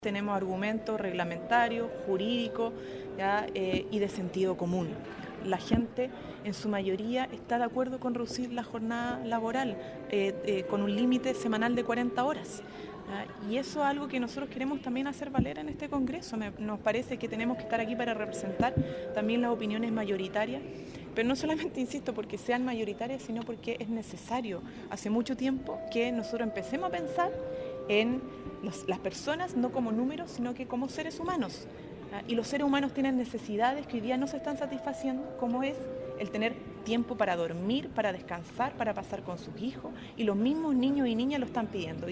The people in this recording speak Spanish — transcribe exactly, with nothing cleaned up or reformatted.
Tenemos argumentos reglamentarios, jurídicos, ¿ya? Eh, y de sentido común. La gente en su mayoría está de acuerdo con reducir la jornada laboral eh, eh, con un límite semanal de cuarenta horas. ¿Ya? Y eso es algo que nosotros queremos también hacer valer en este Congreso. Me, nos parece que tenemos que estar aquí para representar también las opiniones mayoritarias, pero no solamente, insisto, porque sean mayoritarias, sino porque es necesario hace mucho tiempo que nosotros empecemos a pensar en los, las personas no como números, sino que como seres humanos. ¿Ah? Y los seres humanos tienen necesidades que hoy día no se están satisfaciendo, como es el tener tiempo para dormir, para descansar, para pasar con sus hijos, y los mismos niños y niñas lo están pidiendo.